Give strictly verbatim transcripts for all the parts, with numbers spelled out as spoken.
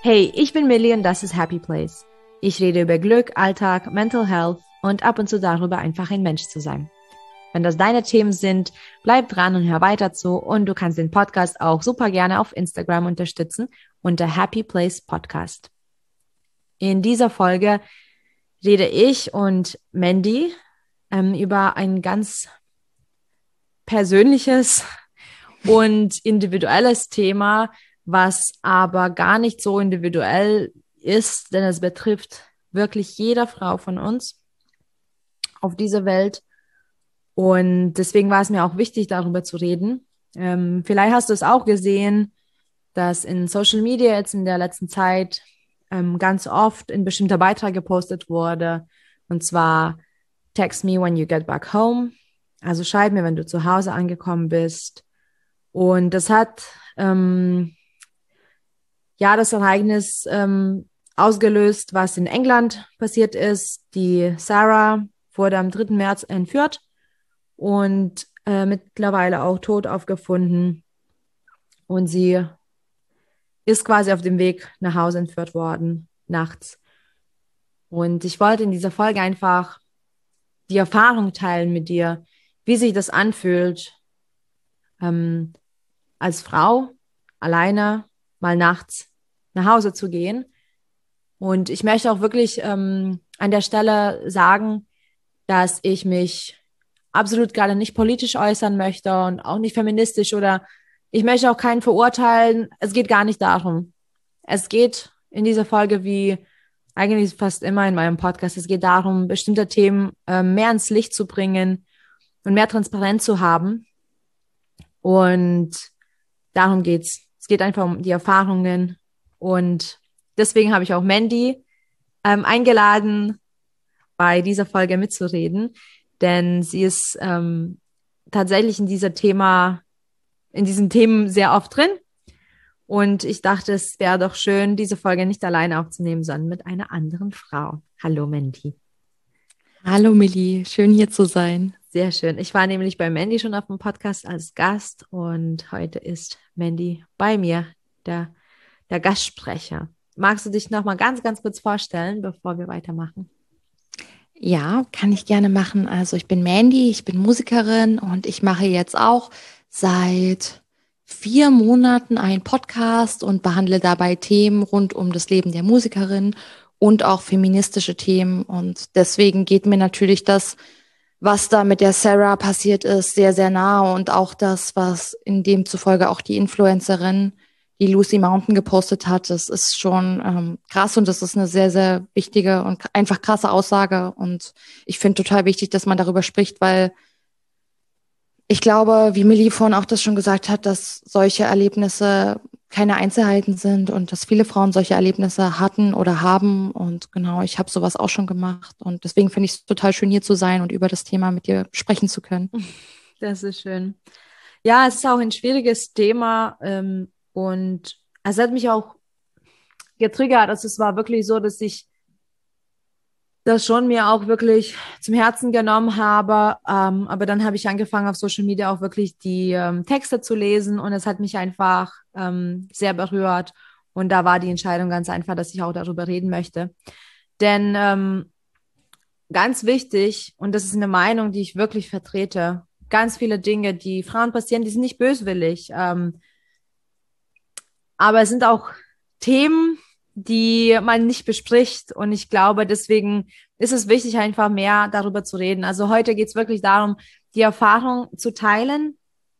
Hey, ich bin Millie und das ist Happy Place. Ich rede über Glück, Alltag, Mental Health und ab und zu darüber, einfach ein Mensch zu sein. Wenn das deine Themen sind, bleib dran und hör weiter zu und du kannst den Podcast auch super gerne auf Instagram unterstützen unter Happy Place Podcast. In dieser Folge rede ich und Mandy ähm, über ein ganz persönliches und individuelles Thema, was aber gar nicht so individuell ist, denn es betrifft wirklich jede Frau von uns auf dieser Welt. Und deswegen war es mir auch wichtig, darüber zu reden. Ähm, vielleicht hast du es auch gesehen, dass in Social Media jetzt in der letzten Zeit ähm, ganz oft ein bestimmter Beitrag gepostet wurde. Und zwar, text me when you get back home. Also schreib mir, wenn du zu Hause angekommen bist. Und das hat ähm, ja das Ereignis ähm, ausgelöst, was in England passiert ist. Die Sarah wurde am dritten März entführt und äh, mittlerweile auch tot aufgefunden. Und sie ist quasi auf dem Weg nach Hause entführt worden, nachts. Und ich wollte in dieser Folge einfach die Erfahrung teilen mit dir, wie sich das anfühlt, ähm, als Frau alleine mal nachts nach Hause zu gehen. Und ich möchte auch wirklich ähm, an der Stelle sagen, dass ich mich absolut gerade nicht politisch äußern möchte und auch nicht feministisch oder ich möchte auch keinen verurteilen. Es geht gar nicht darum. Es geht in dieser Folge wie eigentlich fast immer in meinem Podcast, es geht darum, bestimmte Themen äh, mehr ins Licht zu bringen und mehr Transparenz zu haben. Und darum geht's. Es geht einfach um die Erfahrungen. Und deswegen habe ich auch Mandy ähm, eingeladen, bei dieser Folge mitzureden, denn sie ist ähm, tatsächlich in dieser Thema, in diesen Themen sehr oft drin. Und ich dachte, es wäre doch schön, diese Folge nicht alleine aufzunehmen, sondern mit einer anderen Frau. Hallo, Mandy. Hallo, Millie. Schön, hier zu sein. Sehr schön. Ich war nämlich bei Mandy schon auf dem Podcast als Gast und heute ist Mandy bei mir, der, der Gastsprecher. Magst du dich noch mal ganz, ganz kurz vorstellen, bevor wir weitermachen? Ja, kann ich gerne machen. Also ich bin Mandy, ich bin Musikerin und ich mache jetzt auch seit vier Monaten einen Podcast und behandle dabei Themen rund um das Leben der Musikerin und auch feministische Themen. Und deswegen geht mir natürlich das, was da mit der Sarah passiert ist, sehr, sehr nahe und auch das, was in dem zufolge auch die Influencerin, die Lucy Mountain gepostet hat, das ist schon ähm, krass und das ist eine sehr, sehr wichtige und einfach krasse Aussage. Und ich finde total wichtig, dass man darüber spricht, weil ich glaube, wie Millie vorhin auch das schon gesagt hat, dass solche Erlebnisse keine Einzelheiten sind und dass viele Frauen solche Erlebnisse hatten oder haben. Und genau, ich habe sowas auch schon gemacht. Und deswegen finde ich es total schön, hier zu sein und über das Thema mit dir sprechen zu können. Das ist schön. Ja, es ist auch ein schwieriges Thema ähm, und es hat mich auch getriggert. Also es war wirklich so, dass ich das schon mir auch wirklich zum Herzen genommen habe. Ähm, aber dann habe ich angefangen, auf Social Media auch wirklich die ähm, Texte zu lesen und es hat mich einfach ähm, sehr berührt. Und da war die Entscheidung ganz einfach, dass ich auch darüber reden möchte. Denn ähm, ganz wichtig, und das ist eine Meinung, die ich wirklich vertrete, ganz viele Dinge, die Frauen passieren, die sind nicht böswillig. Ähm, aber es sind auch Themen, die man nicht bespricht. Und ich glaube, deswegen ist es wichtig, einfach mehr darüber zu reden. Also heute geht es wirklich darum, die Erfahrung zu teilen.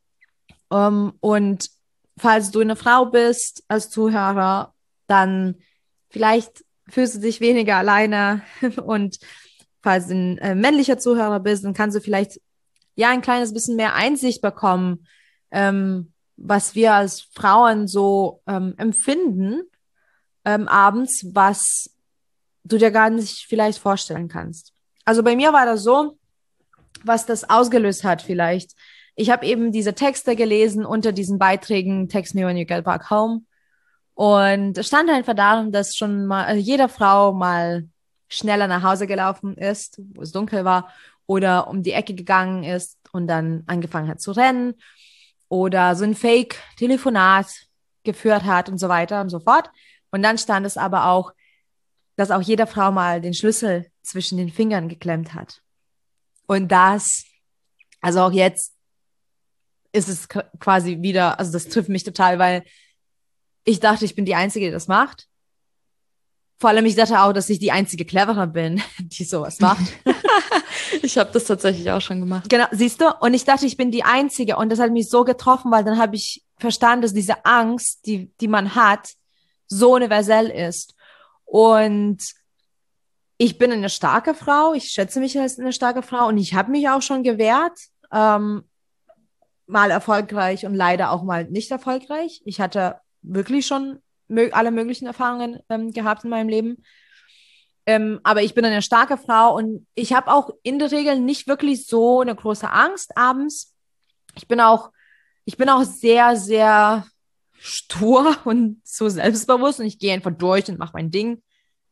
Um, und falls du eine Frau bist als Zuhörer, dann vielleicht fühlst du dich weniger alleine. Und falls du ein äh, männlicher Zuhörer bist, dann kannst du vielleicht ja ein kleines bisschen mehr Einsicht bekommen, ähm, was wir als Frauen so ähm, empfinden ähm, abends, was du dir gar nicht vielleicht vorstellen kannst. Also bei mir war das so, was das ausgelöst hat vielleicht. Ich habe eben diese Texte gelesen unter diesen Beiträgen Text me when you get back home und es stand einfach darum, dass schon mal also jede Frau mal schneller nach Hause gelaufen ist, wo es dunkel war oder um die Ecke gegangen ist und dann angefangen hat zu rennen oder so ein Fake-Telefonat geführt hat und so weiter und so fort. Und dann stand es aber auch, dass auch jede Frau mal den Schlüssel zwischen den Fingern geklemmt hat. Und das, also auch jetzt ist es quasi wieder, also das trifft mich total, weil ich dachte, ich bin die Einzige, die das macht. Vor allem, ich dachte auch, dass ich die einzige Clevere bin, die sowas macht. Ich habe das tatsächlich auch schon gemacht. Genau, siehst du? Und ich dachte, ich bin die Einzige. Und das hat mich so getroffen, weil dann habe ich verstanden, dass diese Angst, die, die man hat, so universell ist. Und ich bin eine starke Frau. Ich schätze mich als eine starke Frau. Und ich habe mich auch schon gewehrt. Ähm, mal erfolgreich und leider auch mal nicht erfolgreich. Ich hatte wirklich schon mö- alle möglichen Erfahrungen ähm, gehabt in meinem Leben. Ähm, aber ich bin eine starke Frau und ich habe auch in der Regel nicht wirklich so eine große Angst abends. Ich bin auch, ich bin auch sehr, sehr stur und so selbstbewusst und ich gehe einfach durch und mache mein Ding.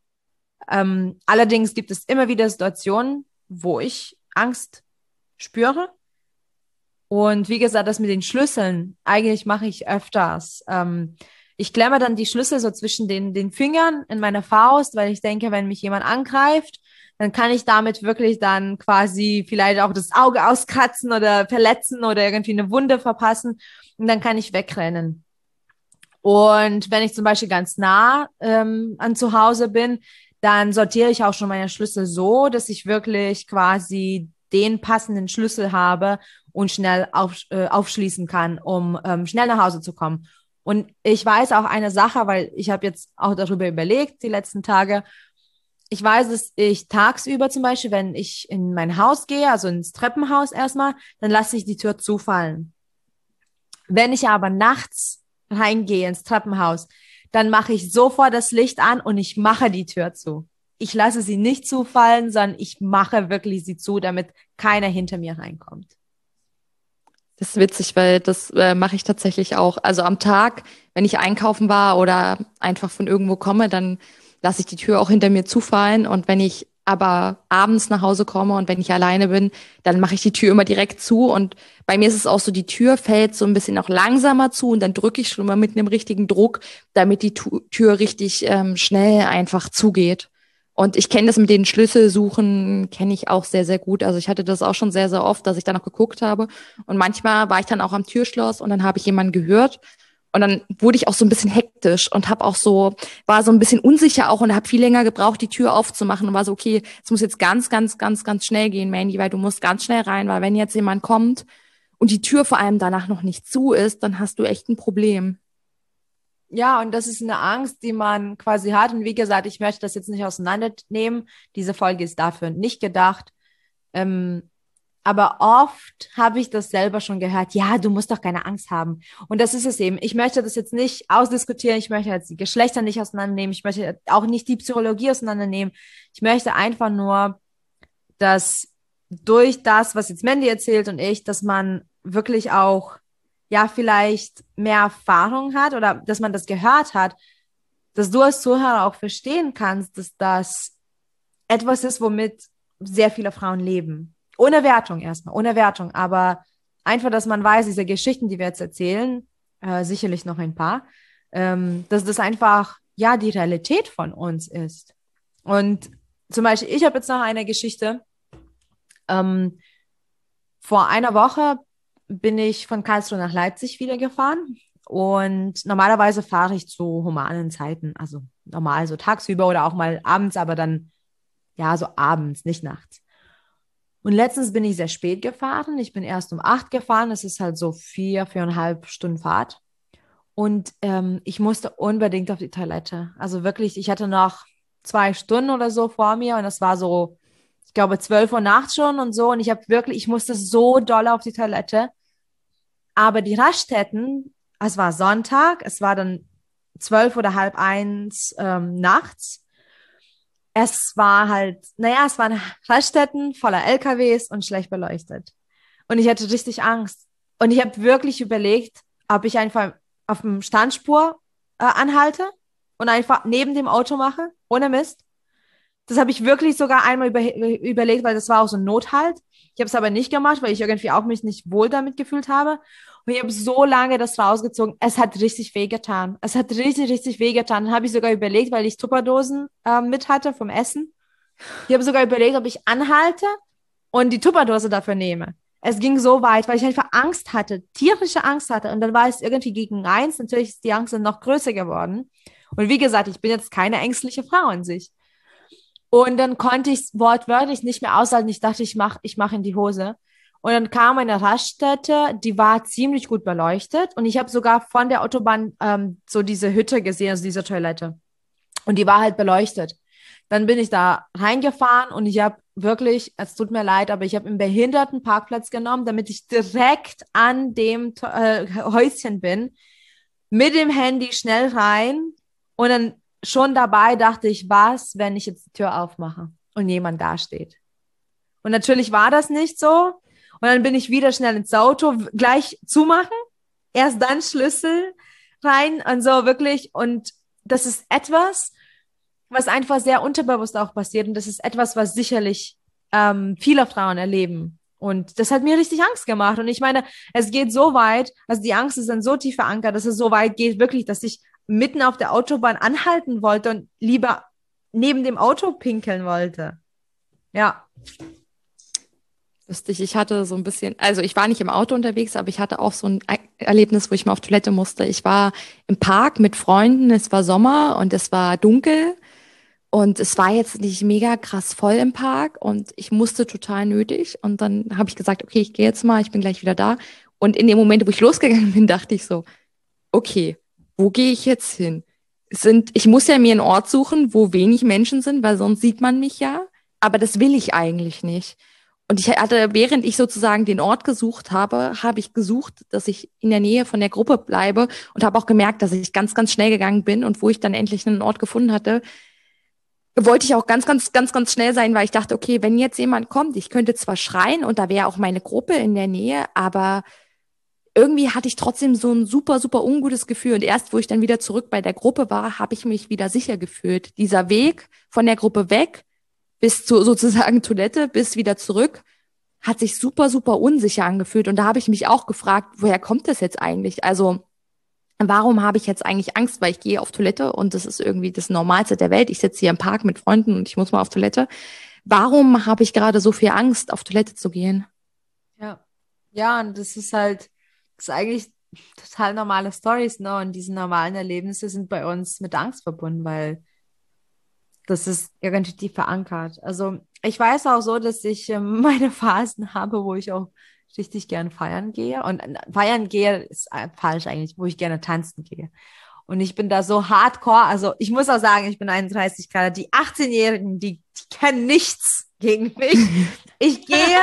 Ähm, allerdings gibt es immer wieder Situationen, wo ich Angst spüre. Und wie gesagt, das mit den Schlüsseln, eigentlich mache ich öfters. Ähm, ich klemme dann die Schlüssel so zwischen den, den Fingern in meiner Faust, weil ich denke, wenn mich jemand angreift, dann kann ich damit wirklich dann quasi vielleicht auch das Auge auskratzen oder verletzen oder irgendwie eine Wunde verpassen und dann kann ich wegrennen. Und wenn ich zum Beispiel ganz nah ähm, an zu Hause bin, dann sortiere ich auch schon meine Schlüssel so, dass ich wirklich quasi den passenden Schlüssel habe und schnell auf, äh, aufschließen kann, um ähm, schnell nach Hause zu kommen. Und ich weiß auch eine Sache, weil ich habe jetzt auch darüber überlegt, die letzten Tage. Ich weiß, dass ich tagsüber zum Beispiel, wenn ich in mein Haus gehe, also ins Treppenhaus erstmal, dann lasse ich die Tür zufallen. Wenn ich aber nachts reingehe ins Treppenhaus, dann mache ich sofort das Licht an und ich mache die Tür zu. Ich lasse sie nicht zufallen, sondern ich mache wirklich sie zu, damit keiner hinter mir reinkommt. Das ist witzig, weil das äh, mache ich tatsächlich auch. Also am Tag, wenn ich einkaufen war oder einfach von irgendwo komme, dann lasse ich die Tür auch hinter mir zufallen. Und wenn ich aber abends nach Hause komme und wenn ich alleine bin, dann mache ich die Tür immer direkt zu. Und bei mir ist es auch so, die Tür fällt so ein bisschen auch langsamer zu und dann drücke ich schon mal mit einem richtigen Druck, damit die Tu- Tür richtig ähm, schnell einfach zugeht. Und ich kenne das mit den Schlüsselsuchen, kenne ich auch sehr, sehr gut. Also ich hatte das auch schon sehr, sehr oft, dass ich da noch geguckt habe. Und manchmal war ich dann auch am Türschloss und dann habe ich jemanden gehört. Und dann wurde ich auch so ein bisschen hektisch und habe auch so, war so ein bisschen unsicher auch und habe viel länger gebraucht, die Tür aufzumachen und war so, okay, es muss jetzt ganz, ganz, ganz, ganz schnell gehen, Mandy, weil du musst ganz schnell rein, weil wenn jetzt jemand kommt und die Tür vor allem danach noch nicht zu ist, dann hast du echt ein Problem. Ja, und das ist eine Angst, die man quasi hat. Und wie gesagt, ich möchte das jetzt nicht auseinandernehmen. Diese Folge ist dafür nicht gedacht. Ähm, aber oft habe ich das selber schon gehört. Ja, du musst doch keine Angst haben. Und das ist es eben. Ich möchte das jetzt nicht ausdiskutieren. Ich möchte jetzt die Geschlechter nicht auseinandernehmen. Ich möchte auch nicht die Psychologie auseinandernehmen. Ich möchte einfach nur, dass durch das, was jetzt Mandy erzählt und ich, dass man wirklich auch ja vielleicht mehr Erfahrung hat oder dass man das gehört hat, dass du als Zuhörer auch verstehen kannst, dass das etwas ist, womit sehr viele Frauen leben. Ohne Wertung erstmal, ohne Wertung, aber einfach, dass man weiß, diese Geschichten, die wir jetzt erzählen, äh, sicherlich noch ein paar, ähm, dass das einfach, ja, die Realität von uns ist. Und zum Beispiel, ich habe jetzt noch eine Geschichte. Ähm, vor einer Woche bin ich von Karlsruhe nach Leipzig wieder gefahren und normalerweise fahre ich zu humanen Zeiten, also normal so tagsüber oder auch mal abends, aber dann ja so abends, nicht nachts. Und letztens bin ich sehr spät gefahren. Ich bin erst um acht gefahren. Es ist halt so vier, viereinhalb Stunden Fahrt. Und ähm, ich musste unbedingt auf die Toilette. Also wirklich, ich hatte noch zwei Stunden oder so vor mir und es war so, ich glaube, zwölf Uhr nachts schon und so. Und ich habe wirklich, ich musste so doll auf die Toilette. Aber die Raststätten, es war Sonntag, es war dann zwölf oder halb eins ähm, nachts. Es war halt, naja, es waren Raststätten voller L K Ws und schlecht beleuchtet. Und ich hatte richtig Angst. Und ich habe wirklich überlegt, ob ich einfach auf dem Standspur äh, anhalte und einfach neben dem Auto mache, ohne Mist. Das habe ich wirklich sogar einmal über, überlegt, weil das war auch so ein Nothalt. Ich habe es aber nicht gemacht, weil ich irgendwie auch mich nicht wohl damit gefühlt habe. Und ich habe so lange das rausgezogen. Es hat richtig wehgetan. Es hat richtig, richtig wehgetan. Dann habe ich sogar überlegt, weil ich Tupperdosen äh, mit hatte vom Essen. Ich habe sogar überlegt, ob ich anhalte und die Tupperdose dafür nehme. Es ging so weit, weil ich einfach Angst hatte, tierische Angst hatte. Und dann war es irgendwie gegen eins. Natürlich ist die Angst dann noch größer geworden. Und wie gesagt, ich bin jetzt keine ängstliche Frau an sich. Und dann konnte ich es wortwörtlich nicht mehr aushalten. Ich dachte, ich mache ich mach in die Hose. Und dann kam eine Raststätte, die war ziemlich gut beleuchtet. Und ich habe sogar von der Autobahn ähm, so diese Hütte gesehen, also diese Toilette. Und die war halt beleuchtet. Dann bin ich da reingefahren und ich habe wirklich, es tut mir leid, aber ich habe einen Behindertenparkplatz genommen, damit ich direkt an dem äh, Häuschen bin, mit dem Handy schnell rein und dann schon dabei dachte ich, was, wenn ich jetzt die Tür aufmache und jemand da steht. Und natürlich war das nicht so. Und dann bin ich wieder schnell ins Auto, gleich zumachen, erst dann Schlüssel rein und so wirklich. Und das ist etwas, was einfach sehr unterbewusst auch passiert. Und das ist etwas, was sicherlich ähm, viele Frauen erleben. Und das hat mir richtig Angst gemacht. Und ich meine, es geht so weit, also die Angst ist dann so tief verankert, dass es so weit geht, wirklich, dass ich mitten auf der Autobahn anhalten wollte und lieber neben dem Auto pinkeln wollte. Ja. Lustig, ich hatte so ein bisschen, also ich war nicht im Auto unterwegs, aber ich hatte auch so ein Erlebnis, wo ich mal auf Toilette musste. Ich war im Park mit Freunden, es war Sommer und es war dunkel und es war jetzt nicht mega krass voll im Park und ich musste total nötig und dann habe ich gesagt, okay, ich gehe jetzt mal, ich bin gleich wieder da. Und in dem Moment, wo ich losgegangen bin, dachte ich so, okay, wo gehe ich jetzt hin? Es sind, ich muss ja mir einen Ort suchen, wo wenig Menschen sind, weil sonst sieht man mich ja, aber das will ich eigentlich nicht. Und ich hatte, während ich sozusagen den Ort gesucht habe, habe ich gesucht, dass ich in der Nähe von der Gruppe bleibe und habe auch gemerkt, dass ich ganz, ganz schnell gegangen bin und wo ich dann endlich einen Ort gefunden hatte, wollte ich auch ganz, ganz, ganz, ganz schnell sein, weil ich dachte, okay, wenn jetzt jemand kommt, ich könnte zwar schreien und da wäre auch meine Gruppe in der Nähe, aber irgendwie hatte ich trotzdem so ein super, super ungutes Gefühl. Und erst, wo ich dann wieder zurück bei der Gruppe war, habe ich mich wieder sicher gefühlt. Dieser Weg von der Gruppe weg bis zur sozusagen Toilette, bis wieder zurück, hat sich super, super unsicher angefühlt. Und da habe ich mich auch gefragt, woher kommt das jetzt eigentlich? Also, warum habe ich jetzt eigentlich Angst? Weil ich gehe auf Toilette und das ist irgendwie das Normalste der Welt. Ich sitze hier im Park mit Freunden und ich muss mal auf Toilette. Warum habe ich gerade so viel Angst, auf Toilette zu gehen? Ja. Ja, und das ist halt, das ist eigentlich total normale Stories, ne? Und diese normalen Erlebnisse sind bei uns mit Angst verbunden, weil das ist irgendwie tief verankert. Also ich weiß auch so, dass ich ähm, meine Phasen habe, wo ich auch richtig gerne feiern gehe. Und äh, feiern gehe ist äh, falsch eigentlich, wo ich gerne tanzen gehe. Und ich bin da so hardcore. Also ich muss auch sagen, ich bin einunddreißig Grad. Die achtzehn-Jährigen, die, die kennen nichts gegen mich. Ich gehe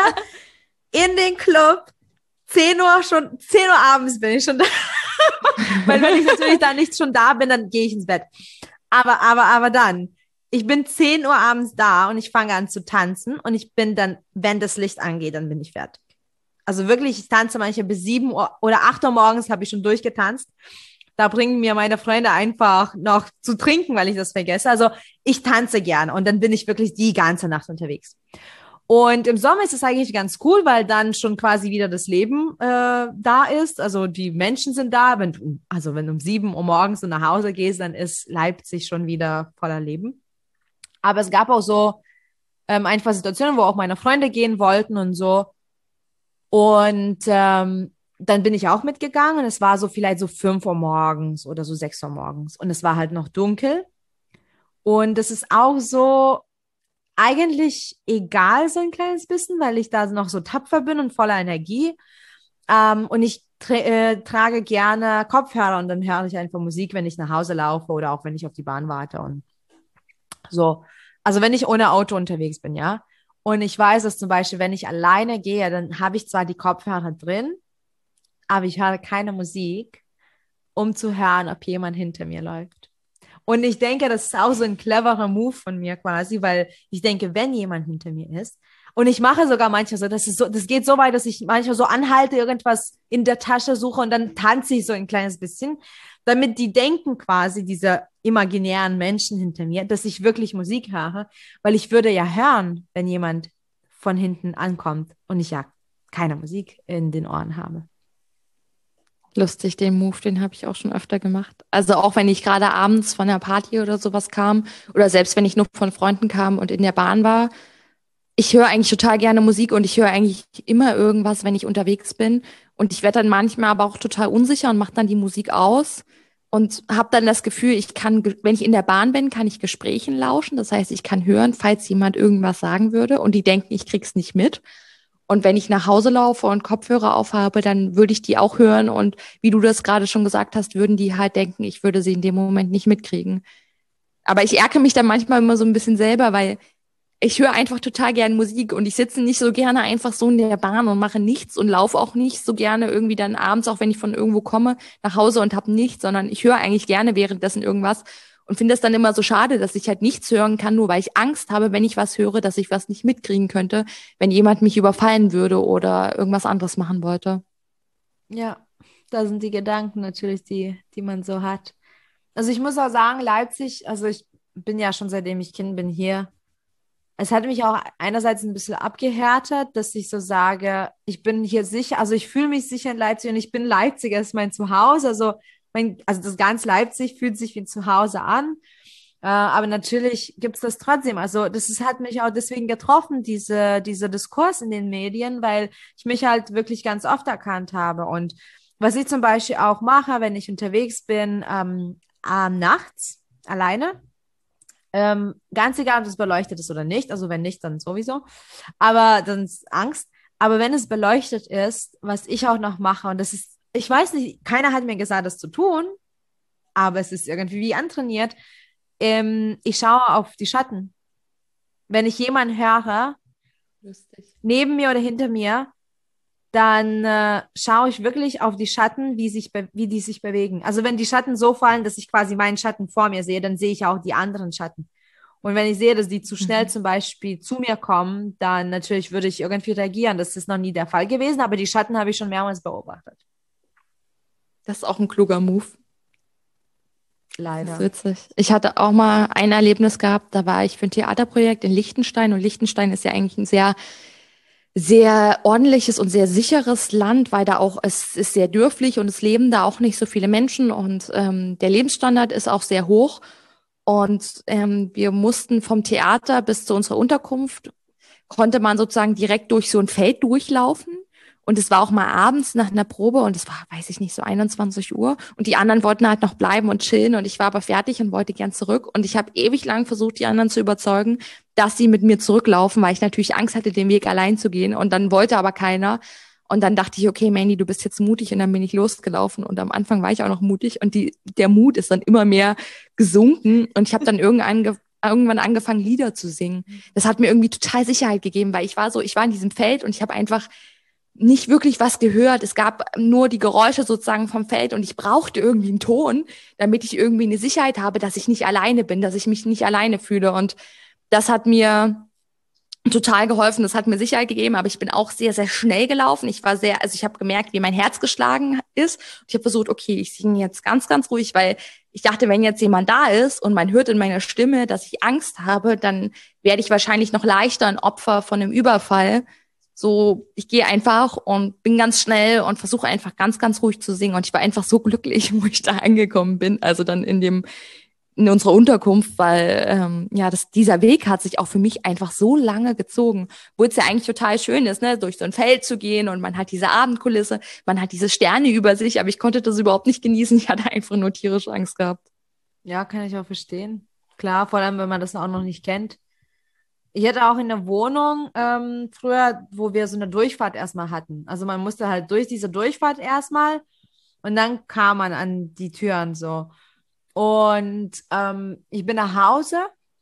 in den Club, zehn Uhr schon, zehn Uhr abends bin ich schon da. Weil wenn ich natürlich da nicht schon da bin, dann gehe ich ins Bett. Aber, aber, aber dann, ich bin zehn Uhr abends da und ich fange an zu tanzen und ich bin dann, wenn das Licht angeht, dann bin ich fertig. Also wirklich, ich tanze manchmal bis sieben Uhr oder acht Uhr morgens habe ich schon durchgetanzt. Da bringen mir meine Freunde einfach noch zu trinken, weil ich das vergesse. Also ich tanze gerne und dann bin ich wirklich die ganze Nacht unterwegs. Und im Sommer ist es eigentlich ganz cool, weil dann schon quasi wieder das Leben äh, da ist. Also die Menschen sind da. Wenn du, also wenn du um sieben Uhr morgens so nach Hause gehst, dann ist Leipzig schon wieder voller Leben. Aber es gab auch so ähm, einfach Situationen, wo auch meine Freunde gehen wollten und so. Und ähm, dann bin ich auch mitgegangen und es war so vielleicht so fünf Uhr morgens oder so sechs Uhr morgens. Und es war halt noch dunkel. Und es ist auch so eigentlich egal, so ein kleines bisschen, weil ich da noch so tapfer bin und voller Energie. Ähm, und ich tra äh, trage gerne Kopfhörer und dann höre ich einfach Musik, wenn ich nach Hause laufe oder auch wenn ich auf die Bahn warte und so. Also wenn ich ohne Auto unterwegs bin, ja. Und ich weiß, dass zum Beispiel, wenn ich alleine gehe, dann habe ich zwar die Kopfhörer drin, aber ich höre keine Musik, um zu hören, ob jemand hinter mir läuft. Und ich denke, das ist auch so ein cleverer Move von mir quasi, weil ich denke, wenn jemand hinter mir ist, Und ich mache sogar manchmal so, das ist so, das geht so weit, dass ich manchmal so anhalte, irgendwas in der Tasche suche und dann tanze ich so ein kleines bisschen, damit die denken quasi, diese imaginären Menschen hinter mir, dass ich wirklich Musik höre, weil ich würde ja hören, wenn jemand von hinten ankommt und ich ja keine Musik in den Ohren habe. Lustig, den Move, den habe ich auch schon öfter gemacht. Also auch wenn ich gerade abends von der Party oder sowas kam oder selbst wenn ich nur von Freunden kam und in der Bahn war. Ich höre eigentlich total gerne Musik und ich höre eigentlich immer irgendwas, wenn ich unterwegs bin. Und ich werde dann manchmal aber auch total unsicher und mache dann die Musik aus und habe dann das Gefühl, ich kann, ge- wenn ich in der Bahn bin, kann ich Gesprächen lauschen. Das heißt, ich kann hören, falls jemand irgendwas sagen würde und die denken, ich krieg's nicht mit. Und wenn ich nach Hause laufe und Kopfhörer aufhabe, dann würde ich die auch hören. Und wie du das gerade schon gesagt hast, würden die halt denken, ich würde sie in dem Moment nicht mitkriegen. Aber ich ärgere mich dann manchmal immer so ein bisschen selber, weil ich höre einfach total gern Musik und ich sitze nicht so gerne einfach so in der Bahn und mache nichts und laufe auch nicht so gerne irgendwie dann abends, auch wenn ich von irgendwo komme, nach Hause und habe nichts, sondern ich höre eigentlich gerne währenddessen irgendwas und finde es dann immer so schade, dass ich halt nichts hören kann, nur weil ich Angst habe, wenn ich was höre, dass ich was nicht mitkriegen könnte, wenn jemand mich überfallen würde oder irgendwas anderes machen wollte. Ja, da sind die Gedanken natürlich, die, die man so hat. Also ich muss auch sagen, Leipzig, also ich bin ja schon seitdem ich Kind bin hier. Es hat mich auch einerseits ein bisschen abgehärtet, dass ich so sage, ich bin hier sicher, also ich fühle mich sicher in Leipzig und ich bin Leipziger, ist mein Zuhause. Also, mein, also das ganz Leipzig fühlt sich wie ein Zuhause an. Äh, aber natürlich gibt es das trotzdem. Also das ist, hat mich auch deswegen getroffen, diese, dieser Diskurs in den Medien, weil ich mich halt wirklich ganz oft erkannt habe. Und was ich zum Beispiel auch mache, wenn ich unterwegs bin, ähm, äh, nachts alleine, ähm, ganz egal, ob es beleuchtet ist oder nicht. Also wenn nicht, dann sowieso. Aber dann ist Angst. Aber wenn es beleuchtet ist, was ich auch noch mache, und das ist, ich weiß nicht, keiner hat mir gesagt, das zu tun, aber es ist irgendwie wie antrainiert. Ähm, ich schaue auf die Schatten. Wenn ich jemanden höre, Lustig. neben mir oder hinter mir, dann äh, schaue ich wirklich auf die Schatten, wie sich, be- wie die sich bewegen. Also wenn die Schatten so fallen, dass ich quasi meinen Schatten vor mir sehe, dann sehe ich auch die anderen Schatten. Und wenn ich sehe, dass die zu schnell Mhm. zum Beispiel zu mir kommen, dann natürlich würde ich irgendwie reagieren. Das ist noch nie der Fall gewesen, aber die Schatten habe ich schon mehrmals beobachtet. Das ist auch ein kluger Move. Das ist Leider. witzig. Ich hatte auch mal ein Erlebnis gehabt, da war ich für ein Theaterprojekt in Liechtenstein und Liechtenstein ist ja eigentlich ein sehr, sehr ordentliches und sehr sicheres Land, weil da auch, es ist sehr dörflich und es leben da auch nicht so viele Menschen und ähm, der Lebensstandard ist auch sehr hoch. Und ähm, wir mussten vom Theater bis zu unserer Unterkunft, konnte man sozusagen direkt durch so ein Feld durchlaufen. Und es war auch mal abends nach einer Probe und es war, weiß ich nicht, so einundzwanzig Uhr. Und die anderen wollten halt noch bleiben und chillen und ich war aber fertig und wollte gern zurück. Und ich habe ewig lang versucht, die anderen zu überzeugen, dass sie mit mir zurücklaufen, weil ich natürlich Angst hatte, den Weg allein zu gehen. Und dann wollte aber keiner. Und dann dachte ich, okay, Mandy, du bist jetzt mutig. Und dann bin ich losgelaufen. Und am Anfang war ich auch noch mutig. Und die, der Mut ist dann immer mehr gesunken. Und ich habe dann irgendwann, irgendwann angefangen, Lieder zu singen. Das hat mir irgendwie total Sicherheit gegeben, weil ich war so, ich war in diesem Feld und ich habe einfach nicht wirklich was gehört. Es gab nur die Geräusche sozusagen vom Feld und ich brauchte irgendwie einen Ton, damit ich irgendwie eine Sicherheit habe, dass ich nicht alleine bin, dass ich mich nicht alleine fühle. Und das hat mir total geholfen. Das hat mir Sicherheit gegeben, aber ich bin auch sehr, sehr schnell gelaufen. Ich war sehr, also ich habe gemerkt, wie mein Herz geschlagen ist. Und ich habe versucht, okay, ich singe jetzt ganz, ganz ruhig, weil ich dachte, wenn jetzt jemand da ist und man hört in meiner Stimme, dass ich Angst habe, dann werde ich wahrscheinlich noch leichter ein Opfer von einem Überfall. So, ich gehe einfach und bin ganz schnell und versuche einfach ganz, ganz ruhig zu singen. Und ich war einfach so glücklich, wo ich da angekommen bin. Also dann in dem in unserer Unterkunft, weil ähm, ja, das, dieser Weg hat sich auch für mich einfach so lange gezogen, wo es ja eigentlich total schön ist, ne, durch so ein Feld zu gehen und man hat diese Abendkulisse, man hat diese Sterne über sich, aber ich konnte das überhaupt nicht genießen. Ich hatte einfach nur tierisch Angst gehabt. Ja, kann ich auch verstehen. Klar, vor allem, wenn man das auch noch nicht kennt. Ich hatte auch in der Wohnung ähm, früher, wo wir so eine Durchfahrt erstmal hatten. Also man musste halt durch diese Durchfahrt erstmal und dann kam man an die Türen so. Und ähm, ich bin nach Hause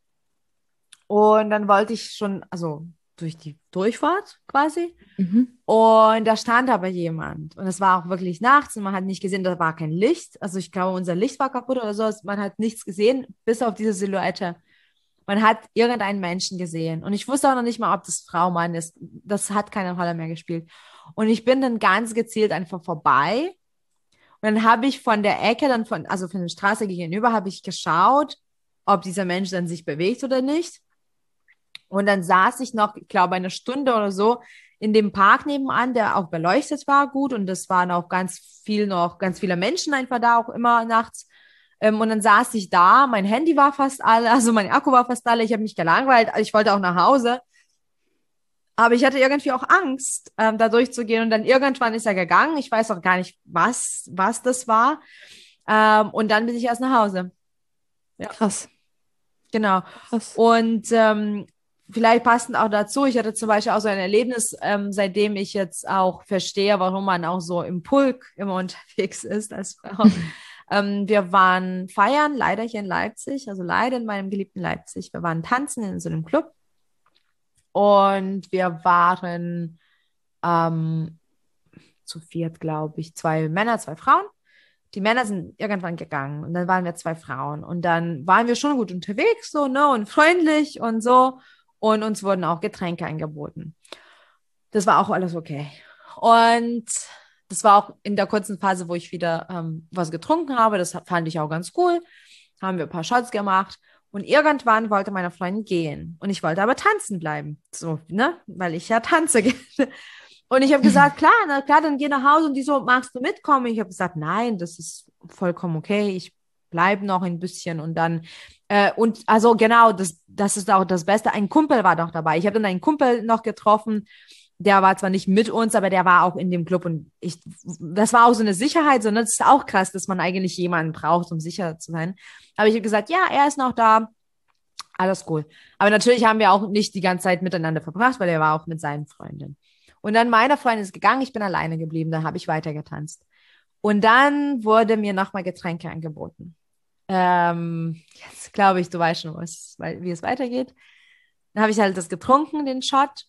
und dann wollte ich schon, also durch die Durchfahrt quasi. Mhm. Und da stand aber jemand. Und es war auch wirklich nachts und man hat nicht gesehen, da war kein Licht. Also ich glaube, unser Licht war kaputt oder so. Man hat nichts gesehen, bis auf diese Silhouette. man hat irgendeinen Menschen gesehen. Und ich wusste auch noch nicht mal, ob das Frau, Mann ist. Das hat keine Rolle mehr gespielt. Und ich bin dann ganz gezielt einfach vorbei. Und dann habe ich von der Ecke, dann von, also von der Straße gegenüber, habe ich geschaut, ob dieser Mensch dann sich bewegt oder nicht. Und dann saß ich noch, ich glaube, eine Stunde oder so in dem Park nebenan, der auch beleuchtet war gut. Und es waren auch ganz viel noch, ganz viele Menschen einfach da, auch immer nachts. Ähm, und dann saß ich da, mein Handy war fast alle, also mein Akku war fast alle. Ich habe mich gelangweilt, ich wollte auch nach Hause. Aber ich hatte irgendwie auch Angst, ähm, da durchzugehen. Und dann irgendwann ist er gegangen. Ich weiß auch gar nicht, was, was das war. Ähm, und dann bin ich erst nach Hause. Ja. Krass. Genau. Krass. Und ähm, vielleicht passend auch dazu, ich hatte zum Beispiel auch so ein Erlebnis, ähm, seitdem ich jetzt auch verstehe, warum man auch so im Pulk immer unterwegs ist als Frau. ähm, wir waren feiern, leider hier in Leipzig, also leider in meinem geliebten Leipzig. Wir waren tanzen in so einem Club. Und wir waren ähm, zu viert, glaube ich, zwei Männer, zwei Frauen. Die Männer sind irgendwann gegangen und dann waren wir zwei Frauen. Und dann waren wir schon gut unterwegs, so, ne, und freundlich und so. Und uns wurden auch Getränke angeboten. Das war auch alles okay. Und das war auch in der kurzen Phase, wo ich wieder ähm, was getrunken habe. Das fand ich auch ganz cool. Haben wir ein paar Shots gemacht. Und irgendwann wollte meine Freundin gehen. Und ich wollte aber tanzen bleiben. So, ne? Weil ich ja tanze gerne. Und ich habe gesagt, klar, na klar, dann geh nach Hause. Und die so, magst du mitkommen? Ich habe gesagt, nein, das ist vollkommen okay. Ich bleibe noch ein bisschen. Und dann, äh, und also genau, das, das ist auch das Beste. Ein Kumpel war doch dabei. Ich habe dann einen Kumpel noch getroffen. Der war zwar nicht mit uns, aber der war auch in dem Club. Und ich, das war auch so eine Sicherheit. So, ne? Das ist auch krass, dass man eigentlich jemanden braucht, um sicher zu sein. Aber ich habe gesagt, ja, er ist noch da. Alles cool. Aber natürlich haben wir auch nicht die ganze Zeit miteinander verbracht, weil er war auch mit seinen Freundinnen. Und dann meine Freundin ist gegangen, ich bin alleine geblieben, da habe ich weiter getanzt. Und dann wurde mir nochmal Getränke angeboten. Ähm, jetzt glaube ich, du weißt schon, was, wie es weitergeht. Dann habe ich halt das getrunken, den Shot.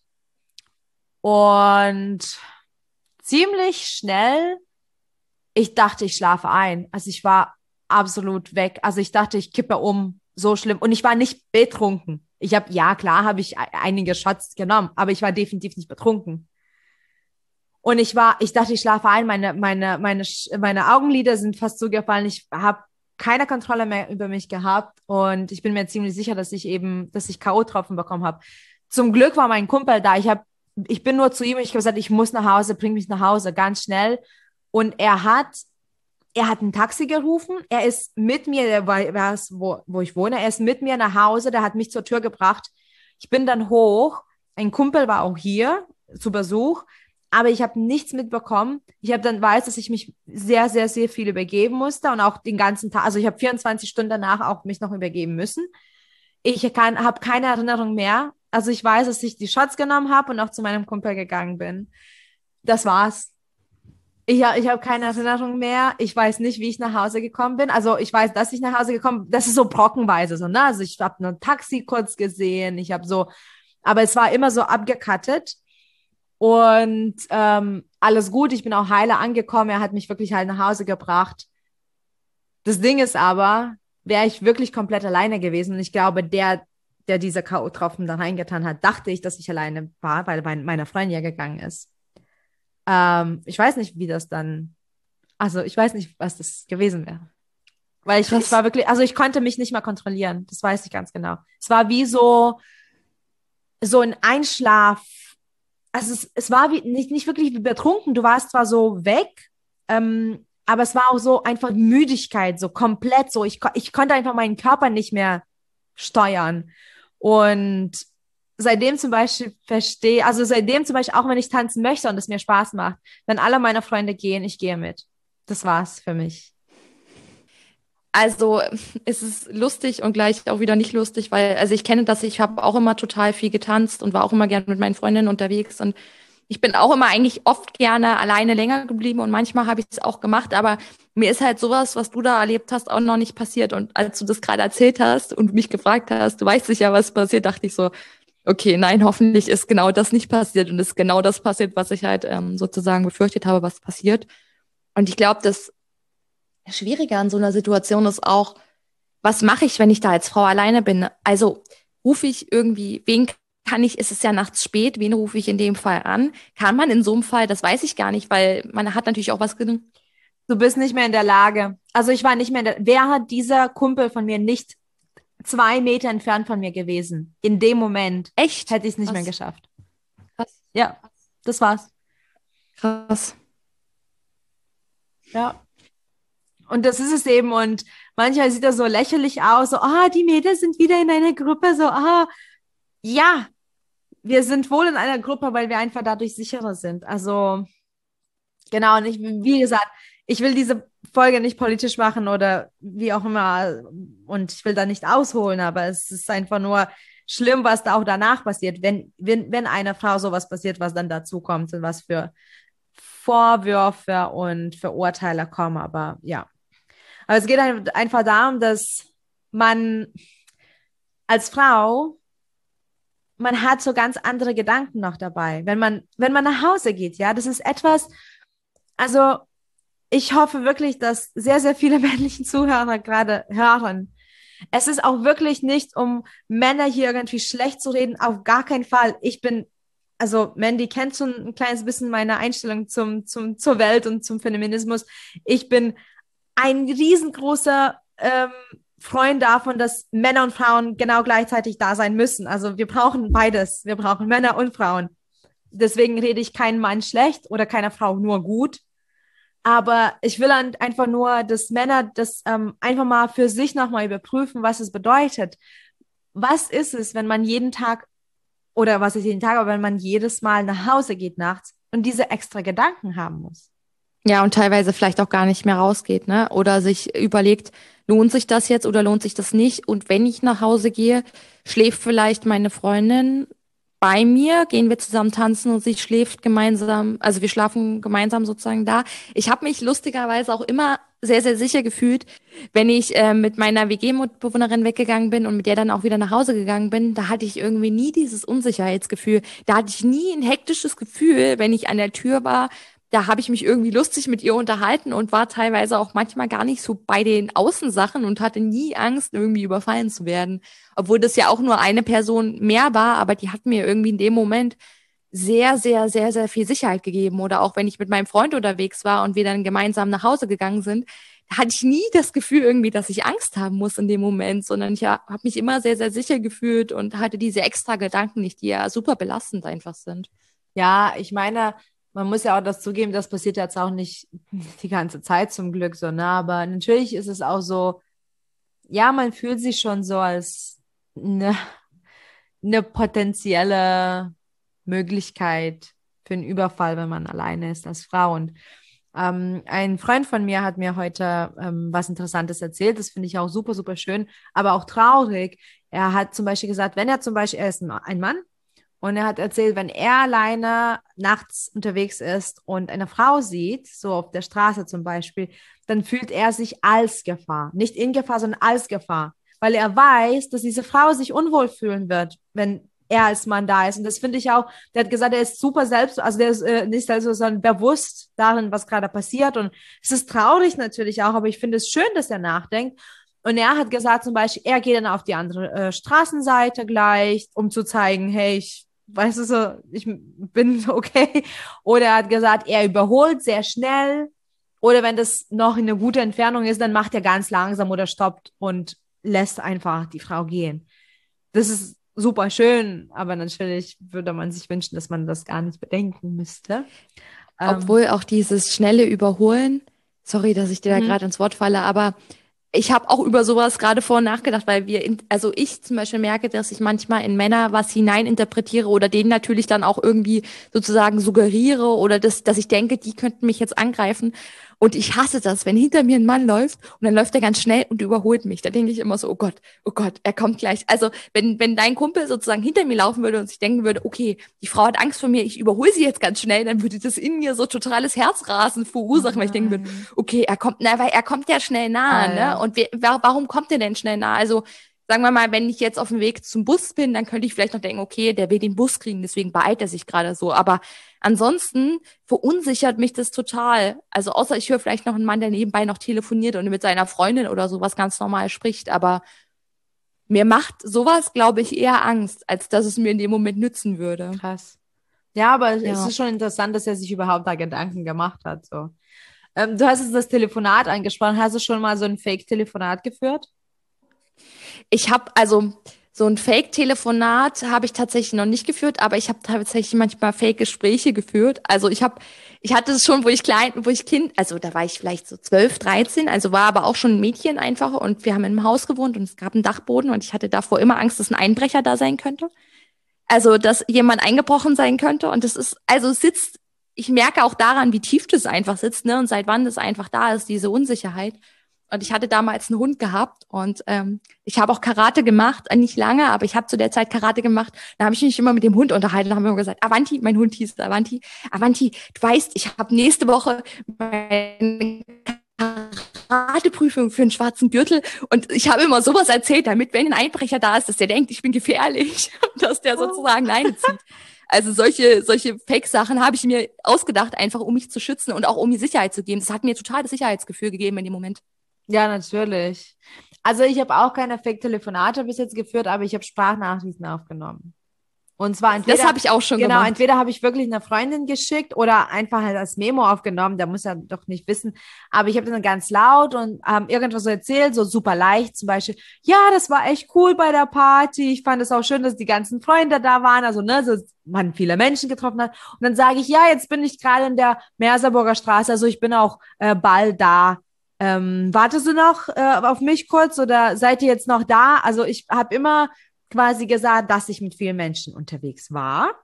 Und ziemlich schnell, ich dachte, ich schlafe ein. Also ich war absolut weg. Also ich dachte, ich kippe um. So schlimm. Und ich war nicht betrunken. Ich habe, ja klar, habe ich einige Shots genommen, aber ich war definitiv nicht betrunken. Und ich war, ich dachte, ich schlafe ein. Meine, meine, meine, meine Augenlider sind fast zugefallen. Ich habe keine Kontrolle mehr über mich gehabt. Und ich bin mir ziemlich sicher, dass ich eben, dass ich K O-Tropfen bekommen habe. Zum Glück war mein Kumpel da. Ich habe, ich bin nur zu ihm. Ich habe gesagt, ich muss nach Hause, bring mich nach Hause, ganz schnell. Und er hat Er hat ein Taxi gerufen, er ist mit mir, der war es, wo, wo ich wohne, er ist mit mir nach Hause, der hat mich zur Tür gebracht. Ich bin dann hoch, ein Kumpel war auch hier zu Besuch, aber ich habe nichts mitbekommen. Ich habe dann weiß, dass ich mich sehr, sehr, sehr viel übergeben musste und auch den ganzen Tag, also ich habe vierundzwanzig Stunden danach auch mich noch übergeben müssen. Ich habe keine Erinnerung mehr. Also ich weiß, dass ich die Shots genommen habe und auch zu meinem Kumpel gegangen bin. Das war's. Ich, ich habe keine Erinnerung mehr. Ich weiß nicht, wie ich nach Hause gekommen bin. Also ich weiß, dass ich nach Hause gekommen bin. Das ist so brockenweise so, ne? Also ich habe nur ein Taxi kurz gesehen. Ich habe so, aber es war immer so abgekattet. Und ähm, alles gut. Ich bin auch heile angekommen. Er hat mich wirklich halt nach Hause gebracht. Das Ding ist aber, wäre ich wirklich komplett alleine gewesen. Und ich glaube, der, der diese K O-Tropfen da reingetan hat, dachte ich, dass ich alleine war, weil meine Freundin ja gegangen ist. Ähm, ich weiß nicht, wie das dann, also ich weiß nicht, was das gewesen wäre. Weil ich, ich war wirklich, also ich konnte mich nicht mehr kontrollieren. Das weiß ich ganz genau. Es war wie so, so ein Einschlaf. Also es, es war wie, nicht, nicht wirklich wie betrunken. Du warst zwar so weg, ähm, aber es war auch so einfach Müdigkeit, so komplett so. Ich, ich konnte einfach meinen Körper nicht mehr steuern. Und seitdem zum Beispiel verstehe, also seitdem zum Beispiel auch, wenn ich tanzen möchte und es mir Spaß macht, wenn alle meine Freunde gehen, ich gehe mit. Das war's für mich. Also es ist lustig und gleich auch wieder nicht lustig, weil, also ich kenne das, ich habe auch immer total viel getanzt und war auch immer gerne mit meinen Freundinnen unterwegs und ich bin auch immer eigentlich oft gerne alleine länger geblieben und manchmal habe ich es auch gemacht, aber mir ist halt sowas, was du da erlebt hast, auch noch nicht passiert. Und als du das gerade erzählt hast und mich gefragt hast, du weißt sicher, was passiert, dachte ich so, okay, nein, hoffentlich ist genau das nicht passiert und ist genau das passiert, was ich halt ähm, sozusagen befürchtet habe, was passiert. Und ich glaube, das Schwierige an so einer Situation ist auch, was mache ich, wenn ich da als Frau alleine bin? Also rufe ich irgendwie, wen kann ich, ist es ja nachts spät, wen rufe ich in dem Fall an? Kann man in so einem Fall, das weiß ich gar nicht, weil man hat natürlich auch was genommen. Du bist nicht mehr in der Lage. Also ich war nicht mehr in der, wäre dieser Kumpel von mir nicht zwei Meter entfernt von mir gewesen, in dem Moment, Echt? hätte ich es nicht Krass. mehr geschafft. Krass. Ja, das war's. Krass. Ja. Und das ist es eben. Und manchmal sieht das so lächerlich aus, so, ah, die Mädels sind wieder in einer Gruppe, so, ah, ja, wir sind wohl in einer Gruppe, weil wir einfach dadurch sicherer sind. Also, genau, und ich, wie gesagt, ich will diese Folge nicht politisch machen oder wie auch immer und ich will da nicht ausholen, aber es ist einfach nur schlimm, was da auch danach passiert, wenn, wenn, wenn einer Frau sowas passiert, was dann dazu kommt und was für Vorwürfe und Verurteile kommen, aber ja. Aber es geht einfach darum, dass man als Frau, man hat so ganz andere Gedanken noch dabei. Wenn man, wenn man nach Hause geht, ja, das ist etwas, also ich hoffe wirklich, dass sehr, sehr viele männlichen Zuhörer gerade hören. Es ist auch wirklich nicht, um Männer hier irgendwie schlecht zu reden, auf gar keinen Fall. Ich bin, also Mandy kennt schon ein kleines bisschen meine Einstellung zum, zum, zur Welt und zum Feminismus. Ich bin ein riesengroßer ähm, Freund davon, dass Männer und Frauen genau gleichzeitig da sein müssen. Also wir brauchen beides. Wir brauchen Männer und Frauen. Deswegen rede ich keinen Mann schlecht oder keiner Frau nur gut. Aber ich will einfach nur, dass Männer das ähm, einfach mal für sich nochmal überprüfen, was es bedeutet. Was ist es, wenn man jeden Tag, oder was ist jeden Tag, aber wenn man jedes Mal nach Hause geht nachts und diese extra Gedanken haben muss? Ja, und teilweise vielleicht auch gar nicht mehr rausgeht, ne? Oder sich überlegt, lohnt sich das jetzt oder lohnt sich das nicht? Und wenn ich nach Hause gehe, schläft vielleicht meine Freundin bei mir, gehen wir zusammen tanzen und sie schläft gemeinsam, also wir schlafen gemeinsam sozusagen da. Ich habe mich lustigerweise auch immer sehr, sehr sicher gefühlt, wenn ich äh, mit meiner W G-Mitbewohnerin weggegangen bin und mit der dann auch wieder nach Hause gegangen bin, da hatte ich irgendwie nie dieses Unsicherheitsgefühl. Da hatte ich nie ein hektisches Gefühl, wenn ich an der Tür war. Da habe ich mich irgendwie lustig mit ihr unterhalten und war teilweise auch manchmal gar nicht so bei den Außensachen und hatte nie Angst, irgendwie überfallen zu werden. Obwohl das ja auch nur eine Person mehr war, aber die hat mir irgendwie in dem Moment sehr, sehr, sehr, sehr viel Sicherheit gegeben. Oder auch wenn ich mit meinem Freund unterwegs war und wir dann gemeinsam nach Hause gegangen sind, da hatte ich nie das Gefühl irgendwie, dass ich Angst haben muss in dem Moment, sondern ich habe mich immer sehr, sehr sicher gefühlt und hatte diese extra Gedanken nicht, die ja super belastend einfach sind. Ja, ich meine, man muss ja auch das zugeben, das passiert jetzt auch nicht die ganze Zeit zum Glück so, ne? Aber natürlich ist es auch so, ja, man fühlt sich schon so als eine, eine potenzielle Möglichkeit für einen Überfall, wenn man alleine ist als Frau. Und ähm, ein Freund von mir hat mir heute ähm, was Interessantes erzählt. Das finde ich auch super, super schön, aber auch traurig. Er hat zum Beispiel gesagt, wenn er zum Beispiel, er ist ein ein Mann, und er hat erzählt, wenn er alleine nachts unterwegs ist und eine Frau sieht, so auf der Straße zum Beispiel, dann fühlt er sich als Gefahr. Nicht in Gefahr, sondern als Gefahr. Weil er weiß, dass diese Frau sich unwohl fühlen wird, wenn er als Mann da ist. Und das finde ich auch, der hat gesagt, er ist super selbst, also der ist äh, nicht selbst, sondern bewusst darin, was gerade passiert. Und es ist traurig natürlich auch, aber ich finde es schön, dass er nachdenkt. Und er hat gesagt zum Beispiel, er geht dann auf die andere äh, Straßenseite gleich, um zu zeigen, hey, ich weißt du so, ich bin okay. Oder er hat gesagt, er überholt sehr schnell. Oder wenn das noch in eine gute Entfernung ist, dann macht er ganz langsam oder stoppt und lässt einfach die Frau gehen. Das ist super schön, aber natürlich würde man sich wünschen, dass man das gar nicht bedenken müsste. Obwohl auch dieses schnelle Überholen, sorry, dass ich dir da Mhm. gerade ins Wort falle, aber ich habe auch über sowas gerade vorhin nachgedacht, weil wir, in, also ich zum Beispiel merke, dass ich manchmal in Männer was hineininterpretiere oder denen natürlich dann auch irgendwie sozusagen suggeriere oder das, dass ich denke, die könnten mich jetzt angreifen. Und ich hasse das, wenn hinter mir ein Mann läuft und dann läuft er ganz schnell und überholt mich. Da denke ich immer so, oh Gott, oh Gott, er kommt gleich. Also wenn, wenn dein Kumpel sozusagen hinter mir laufen würde und sich denken würde, okay, die Frau hat Angst vor mir, ich überhole sie jetzt ganz schnell, dann würde das in mir so totales Herzrasen verursachen, weil ich denken würde, okay, er kommt, na, weil er kommt ja schnell nah, Ah, ne? ja. Und wir, warum kommt er denn schnell nah? Also sagen wir mal, wenn ich jetzt auf dem Weg zum Bus bin, dann könnte ich vielleicht noch denken, okay, der will den Bus kriegen, deswegen beeilt er sich gerade so. Aber ansonsten verunsichert mich das total. Also außer ich höre vielleicht noch einen Mann, der nebenbei noch telefoniert und mit seiner Freundin oder sowas ganz normal spricht. Aber mir macht sowas, glaube ich, eher Angst, als dass es mir in dem Moment nützen würde. Krass. Ja, aber es Ja. ist schon interessant, dass er sich überhaupt da Gedanken gemacht hat. So. Ähm, du hast jetzt das Telefonat angesprochen. Hast du schon mal so ein Fake-Telefonat geführt? Ich habe also so ein Fake-Telefonat habe ich tatsächlich noch nicht geführt, aber ich habe tatsächlich manchmal Fake-Gespräche geführt. Also ich habe, ich hatte es schon, wo ich klein, wo ich Kind, also da war ich vielleicht so zwölf, dreizehn, also war aber auch schon ein Mädchen einfach und wir haben in einem Haus gewohnt und es gab einen Dachboden und ich hatte davor immer Angst, dass ein Einbrecher da sein könnte. Also, dass jemand eingebrochen sein könnte und das ist, also es sitzt, ich merke auch daran, wie tief das einfach sitzt, ne, und seit wann das einfach da ist, diese Unsicherheit. Und ich hatte damals einen Hund gehabt und ähm, ich habe auch Karate gemacht, äh, nicht lange, aber ich habe zu der Zeit Karate gemacht. Da habe ich mich immer mit dem Hund unterhalten und haben immer gesagt, Avanti, mein Hund hieß Avanti, Avanti, du weißt, ich habe nächste Woche meine Karateprüfung für einen schwarzen Gürtel und ich habe immer sowas erzählt, damit, wenn ein Einbrecher da ist, dass der denkt, ich bin gefährlich und dass der sozusagen Leine zieht. Also solche, solche Fake-Sachen habe ich mir ausgedacht, einfach um mich zu schützen und auch um mir Sicherheit zu geben. Das hat mir total das Sicherheitsgefühl gegeben in dem Moment. Ja, natürlich. Also ich habe auch keine Fake-Telefonate bis jetzt geführt, aber ich habe Sprachnachrichten aufgenommen. Und zwar Das entweder, habe ich auch schon genau, gemacht. entweder habe ich wirklich einer Freundin geschickt oder einfach halt als Memo aufgenommen, der muss ja doch nicht wissen. Aber ich habe dann ganz laut und ähm, irgendwas so erzählt, so super leicht, zum Beispiel, ja, das war echt cool bei der Party. Ich fand es auch schön, dass die ganzen Freunde da waren, also ne, so man viele Menschen getroffen hat. Und dann sage ich, ja, jetzt bin ich gerade in der Merseburger Straße, also ich bin auch äh, bald da. Ähm, wartest du noch äh, auf mich kurz oder seid ihr jetzt noch da? Also ich habe immer quasi gesagt, dass ich mit vielen Menschen unterwegs war,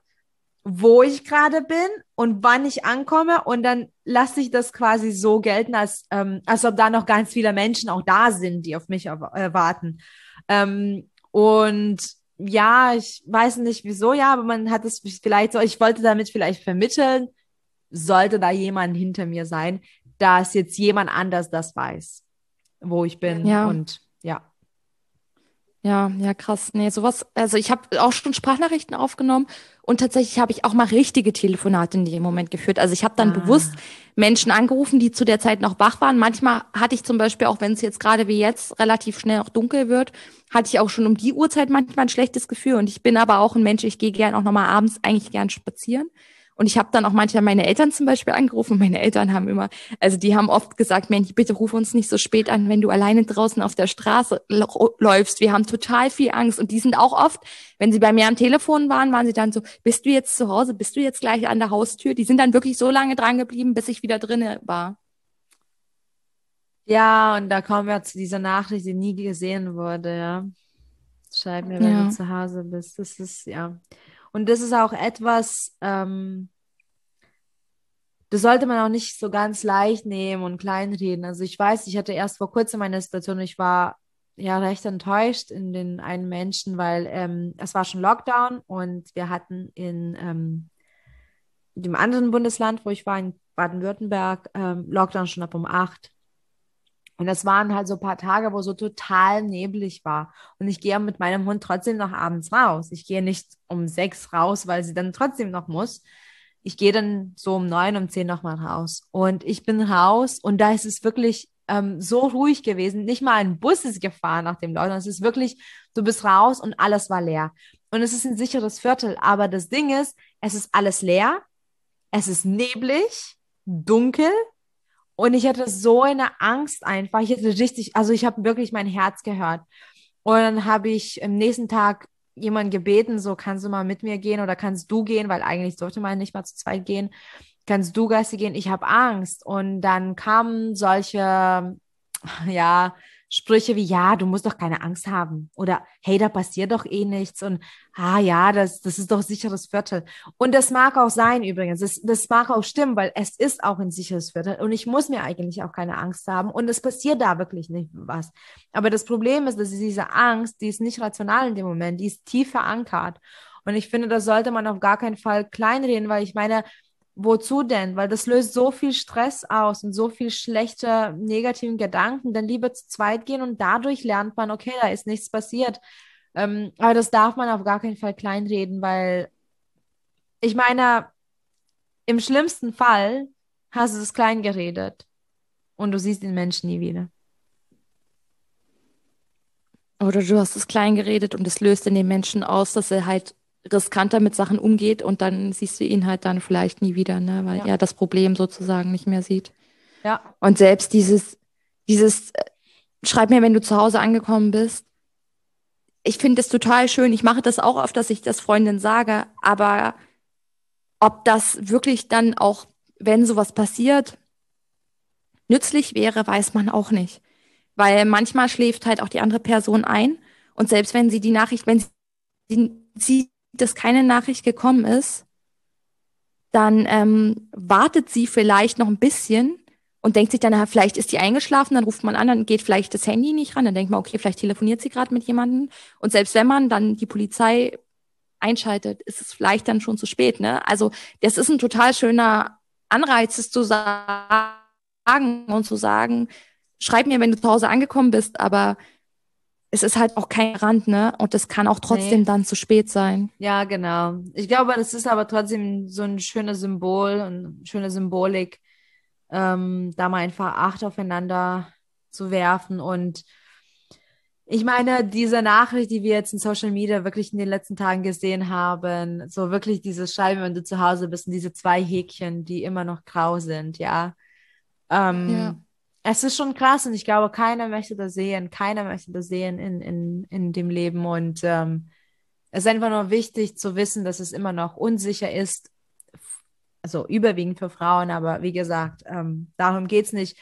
wo ich gerade bin und wann ich ankomme und dann lasse ich das quasi so gelten, als, ähm, als ob da noch ganz viele Menschen auch da sind, die auf mich auf, äh, warten. Ähm, und ja, ich weiß nicht wieso, ja, aber man hat es vielleicht so, ich wollte damit vielleicht vermitteln, sollte da jemand hinter mir sein, dass jetzt jemand anders das weiß, wo ich bin Ja, und ja. ja, ja, krass. Nee, sowas, also ich habe auch schon Sprachnachrichten aufgenommen und tatsächlich habe ich auch mal richtige Telefonate in dem Moment geführt. Also ich habe dann bewusst Ah. Menschen angerufen, die zu der Zeit noch wach waren. Manchmal hatte ich zum Beispiel, auch wenn es jetzt gerade wie jetzt relativ schnell auch dunkel wird, hatte ich auch schon um die Uhrzeit manchmal ein schlechtes Gefühl. Und ich bin aber auch ein Mensch, ich gehe gern auch nochmal abends eigentlich gern spazieren. Und ich habe dann auch manchmal meine Eltern zum Beispiel angerufen. Meine Eltern haben immer, also die haben oft gesagt, Mensch, bitte ruf uns nicht so spät an, wenn du alleine draußen auf der Straße läufst. Wir haben total viel Angst. Und die sind auch oft, wenn sie bei mir am Telefon waren, waren sie dann so, bist du jetzt zu Hause? Bist du jetzt gleich an der Haustür? Die sind dann wirklich so lange dran geblieben, bis ich wieder drinne war. Ja, und da kommen wir zu dieser Nachricht, die nie gesehen wurde, ja. Schreib mir, wenn du Ja, zu Hause bist. Das ist, ja. Und das ist auch etwas, ähm, das sollte man auch nicht so ganz leicht nehmen und kleinreden. Also ich weiß, ich hatte erst vor kurzem eine Situation, ich war ja recht enttäuscht in den einen Menschen, weil ähm, es war schon Lockdown und wir hatten in ähm, dem anderen Bundesland, wo ich war, in Baden-Württemberg, ähm, Lockdown schon ab um acht. Und das waren halt so ein paar Tage, wo so total neblig war. Und ich gehe mit meinem Hund trotzdem noch abends raus. Ich gehe nicht um sechs raus, weil sie dann trotzdem noch muss. Ich gehe dann so um neun, um zehn nochmal raus. Und ich bin raus und da ist es wirklich ähm, so ruhig gewesen. Nicht mal ein Bus ist gefahren nach dem Lockdown. Es ist wirklich, du bist raus und alles war leer. Und es ist ein sicheres Viertel. Aber das Ding ist, es ist alles leer. Es ist neblig, dunkel. Und ich hatte so eine Angst einfach. Ich hatte richtig, also ich habe wirklich mein Herz gehört. Und dann habe ich am nächsten Tag jemanden gebeten, so kannst du mal mit mir gehen oder kannst du gehen, weil eigentlich sollte man nicht mal zu zweit gehen. Kannst du, Gassi, gehen? Ich habe Angst. Und dann kamen solche, ja, Sprüche wie, ja, du musst doch keine Angst haben. Oder, hey, da passiert doch eh nichts. Und, ah ja, das, das ist doch sicheres Viertel. Und das mag auch sein übrigens. Das, das mag auch stimmen, weil es ist auch ein sicheres Viertel. Und ich muss mir eigentlich auch keine Angst haben. Und es passiert da wirklich nicht was. Aber das Problem ist, dass diese Angst, die ist nicht rational in dem Moment, die ist tief verankert. Und ich finde, das sollte man auf gar keinen Fall kleinreden, weil ich meine, wozu denn? Weil das löst so viel Stress aus und so viel schlechte, negativen Gedanken. Dann lieber zu zweit gehen und dadurch lernt man, okay, da ist nichts passiert. Ähm, aber das darf man auf gar keinen Fall kleinreden, weil ich meine, im schlimmsten Fall hast du es klein geredet und du siehst den Menschen nie wieder. Oder du hast es klein geredet und es löst in den Menschen aus, dass er halt riskanter mit Sachen umgeht und dann siehst du ihn halt dann vielleicht nie wieder, ne? Weil Ja. er das Problem sozusagen nicht mehr sieht. Ja. Und selbst dieses, dieses, äh, schreib mir, wenn du zu Hause angekommen bist. Ich finde es total schön. Ich mache das auch oft, dass ich das Freundinnen sage, aber ob das wirklich dann auch, wenn sowas passiert, nützlich wäre, weiß man auch nicht. Weil manchmal schläft halt auch die andere Person ein und selbst wenn sie die Nachricht, wenn sie sieht, dass keine Nachricht gekommen ist, dann ähm, wartet sie vielleicht noch ein bisschen und denkt sich dann, na, vielleicht ist die eingeschlafen, dann ruft man an, dann geht vielleicht das Handy nicht ran, dann denkt man, okay, vielleicht telefoniert sie gerade mit jemandem. Und selbst wenn man dann die Polizei einschaltet, ist es vielleicht dann schon zu spät, ne? Also das ist ein total schöner Anreiz, es zu sagen und zu sagen, schreib mir, wenn du zu Hause angekommen bist, aber es ist halt auch kein Rand, ne? Und es kann auch trotzdem Nee. dann zu spät sein. Ja, genau. Ich glaube, das ist aber trotzdem so ein schönes Symbol und eine schöne Symbolik, ähm, da mal einfach Acht aufeinander zu werfen. Und ich meine, diese Nachricht, die wir jetzt in Social Media wirklich in den letzten Tagen gesehen haben, so wirklich dieses Schreiben, wenn du zu Hause bist, und diese zwei Häkchen, die immer noch grau sind, ja. Ja. Ähm, Es ist schon krass und ich glaube, keiner möchte das sehen, keiner möchte das sehen in, in, in dem Leben und ähm, es ist einfach nur wichtig zu wissen, dass es immer noch unsicher ist, also überwiegend für Frauen, aber wie gesagt, ähm, darum geht's nicht.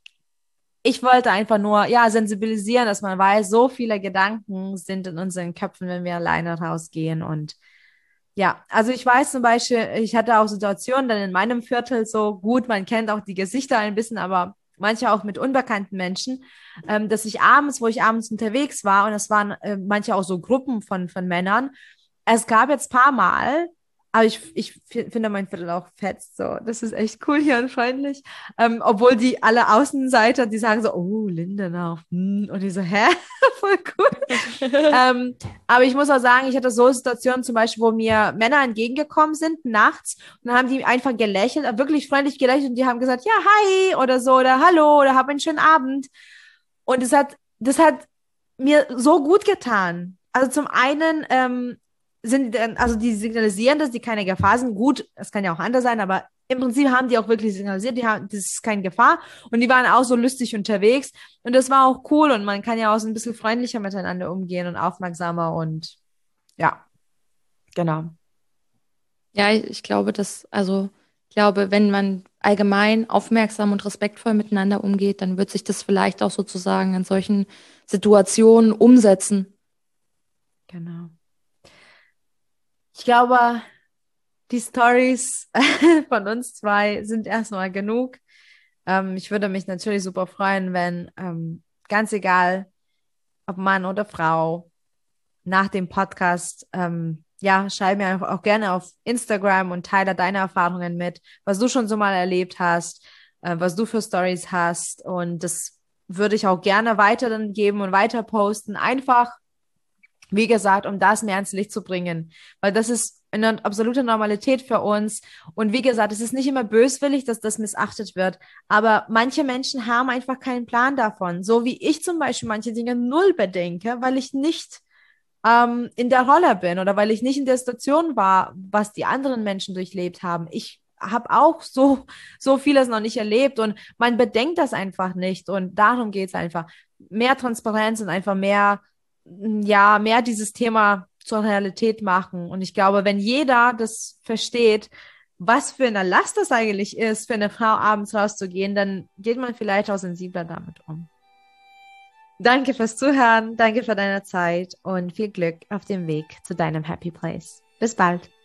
Ich wollte einfach nur, ja, sensibilisieren, dass man weiß, so viele Gedanken sind in unseren Köpfen, wenn wir alleine rausgehen und ja, also ich weiß zum Beispiel, ich hatte auch Situationen dann in meinem Viertel so gut, man kennt auch die Gesichter ein bisschen, aber manche auch mit unbekannten Menschen, ähm, dass ich abends, wo ich abends unterwegs war, und es waren äh, manche auch so Gruppen von, von Männern, es gab jetzt paar Mal, aber ich, ich fi- finde mein Viertel auch fett, so, das ist echt cool hier und freundlich, ähm, obwohl die alle Außenseiter, die sagen so, oh, Lindenau, hm, und ich so, hä? Voll cool. Ähm, aber ich muss auch sagen, ich hatte so Situationen zum Beispiel, wo mir Männer entgegengekommen sind nachts und dann haben die einfach gelächelt, äh, wirklich freundlich gelächelt und die haben gesagt, ja, hi oder so oder hallo oder hab einen schönen Abend. Und das hat, das hat mir so gut getan. Also zum einen ähm, sind, dann- also die signalisieren, dass die keine Gefahr sind. Gut, es kann ja auch anders sein, aber im Prinzip haben die auch wirklich signalisiert, die haben, das ist keine Gefahr. Und die waren auch so lustig unterwegs. Und das war auch cool. Und man kann ja auch so ein bisschen freundlicher miteinander umgehen und aufmerksamer. Und ja, genau. Ja, ich ich glaube, dass, also, ich glaube, wenn man allgemein aufmerksam und respektvoll miteinander umgeht, dann wird sich das vielleicht auch sozusagen in solchen Situationen umsetzen. Genau. Ich glaube, die Stories von uns zwei sind erstmal genug. Ähm, ich würde mich natürlich super freuen, wenn, ähm, ganz egal, ob Mann oder Frau, nach dem Podcast, ähm, ja, schreib mir einfach auch gerne auf Instagram und teile deine Erfahrungen mit, was du schon so mal erlebt hast, äh, was du für Stories hast. Und das würde ich auch gerne weiter dann geben und weiter posten. Einfach, wie gesagt, um das mehr ins Licht zu bringen. Weil das ist eine absolute Normalität für uns. Und wie gesagt, es ist nicht immer böswillig, dass das missachtet wird. Aber manche Menschen haben einfach keinen Plan davon. So wie ich zum Beispiel manche Dinge null bedenke, weil ich nicht ähm, in der Rolle bin oder weil ich nicht in der Situation war, was die anderen Menschen durchlebt haben. Ich habe auch so, so vieles noch nicht erlebt und man bedenkt das einfach nicht. Und darum geht es einfach. Mehr Transparenz und einfach mehr, ja, mehr dieses Thema zur Realität machen. Und ich glaube, wenn jeder das versteht, was für eine Last das eigentlich ist, für eine Frau abends rauszugehen, dann geht man vielleicht auch sensibler damit um. Danke fürs Zuhören, danke für deine Zeit und viel Glück auf dem Weg zu deinem Happy Place. Bis bald.